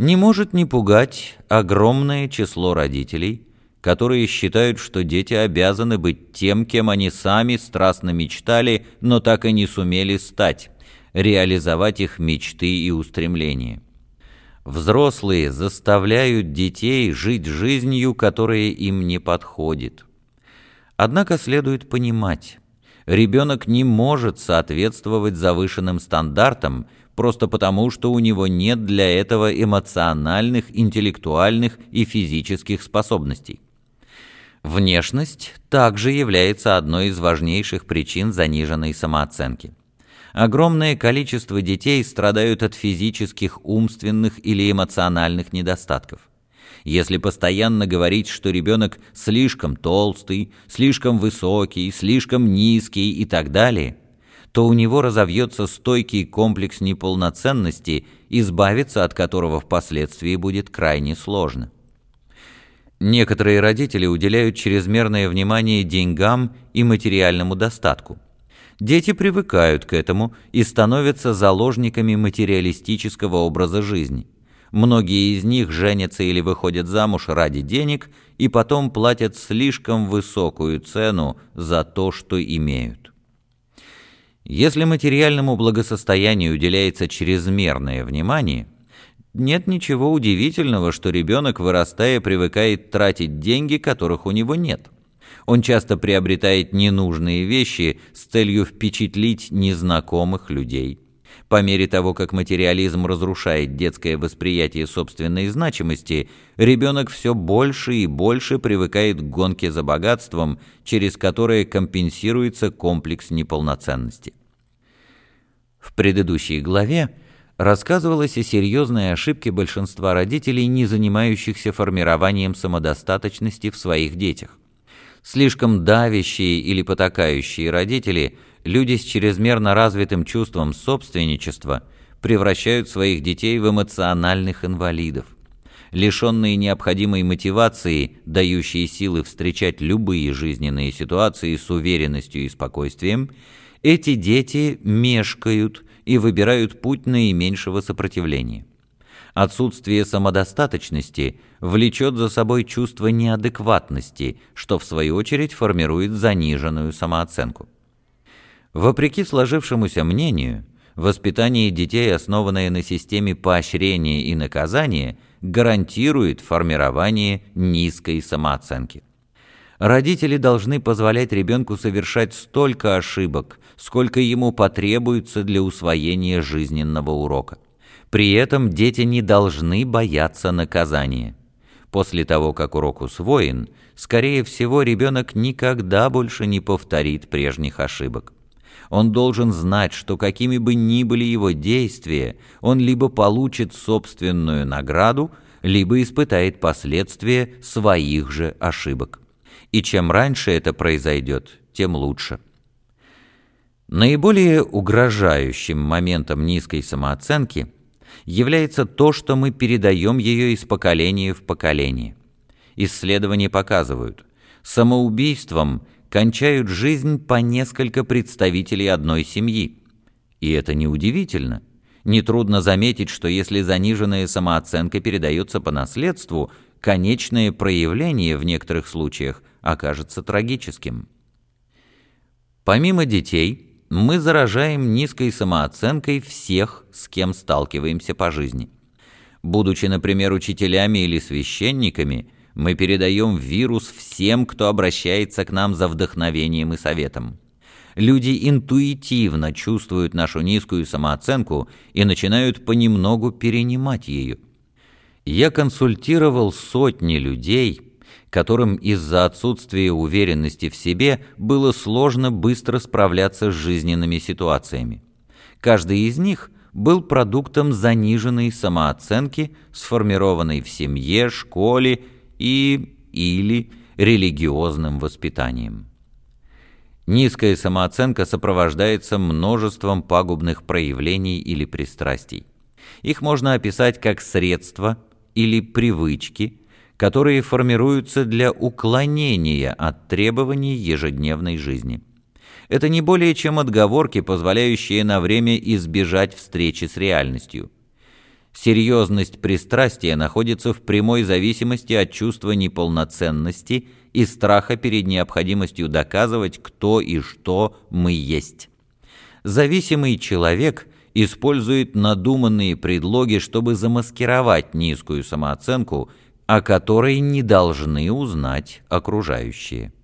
Не может не пугать огромное число родителей, которые считают, что дети обязаны быть тем, кем они сами страстно мечтали, но так и не сумели стать, реализовать их мечты и устремления. Взрослые заставляют детей жить жизнью, которая им не подходит. Однако следует понимать, ребенок не может соответствовать завышенным стандартам просто потому, что у него нет для этого эмоциональных, интеллектуальных и физических способностей. Внешность также является одной из важнейших причин заниженной самооценки. Огромное количество детей страдают от физических, умственных или эмоциональных недостатков. Если постоянно говорить, что ребенок слишком толстый, слишком высокий, слишком низкий и так далее, то у него разовьется стойкий комплекс неполноценности, избавиться от которого впоследствии будет крайне сложно. Некоторые родители уделяют чрезмерное внимание деньгам и материальному достатку. Дети привыкают к этому и становятся заложниками материалистического образа жизни. Многие из них женятся или выходят замуж ради денег и потом платят слишком высокую цену за то, что имеют. Если материальному благосостоянию уделяется чрезмерное внимание, нет ничего удивительного, что ребенок, вырастая, привыкает тратить деньги, которых у него нет. Он часто приобретает ненужные вещи с целью впечатлить незнакомых людей. По мере того, как материализм разрушает детское восприятие собственной значимости, ребенок все больше и больше привыкает к гонке за богатством, через которое компенсируется комплекс неполноценности. В предыдущей главе рассказывалось о серьезной ошибке большинства родителей, не занимающихся формированием самодостаточности в своих детях. Слишком давящие или потакающие родители, люди с чрезмерно развитым чувством собственничества, превращают своих детей в эмоциональных инвалидов. Лишенные необходимой мотивации, дающие силы встречать любые жизненные ситуации с уверенностью и спокойствием, эти дети мешкают и выбирают путь наименьшего сопротивления. Отсутствие самодостаточности влечет за собой чувство неадекватности, что в свою очередь формирует заниженную самооценку. Вопреки сложившемуся мнению, воспитание детей, основанное на системе поощрения и наказания, гарантирует формирование низкой самооценки. Родители должны позволять ребенку совершать столько ошибок, сколько ему потребуется для усвоения жизненного урока. При этом дети не должны бояться наказания. После того, как урок усвоен, скорее всего, ребенок никогда больше не повторит прежних ошибок. Он должен знать, что какими бы ни были его действия, он либо получит собственную награду, либо испытает последствия своих же ошибок. И чем раньше это произойдет, тем лучше. Наиболее угрожающим моментом низкой самооценки является то, что мы передаем ее из поколения в поколение. Исследования показывают, самоубийством кончают жизнь по несколько представителей одной семьи. И это неудивительно. Нетрудно заметить, что если заниженная самооценка передается по наследству, конечное проявление в некоторых случаях окажется трагическим. Помимо детей, мы заражаем низкой самооценкой всех, с кем сталкиваемся по жизни. Будучи, например, учителями или священниками, мы передаем вирус всем, кто обращается к нам за вдохновением и советом. Люди интуитивно чувствуют нашу низкую самооценку и начинают понемногу перенимать ее. Я консультировал сотни людей, которым из-за отсутствия уверенности в себе было сложно быстро справляться с жизненными ситуациями. Каждый из них был продуктом заниженной самооценки, сформированной в семье, школе или религиозным воспитанием. Низкая самооценка сопровождается множеством пагубных проявлений или пристрастий. Их можно описать как средства или привычки, которые формируются для уклонения от требований ежедневной жизни. Это не более чем отговорки, позволяющие на время избежать встречи с реальностью. Серьезность пристрастия находится в прямой зависимости от чувства неполноценности и страха перед необходимостью доказывать, кто и что мы есть. Зависимый человек использует надуманные предлоги, чтобы замаскировать низкую самооценку, о которой не должны узнать окружающие.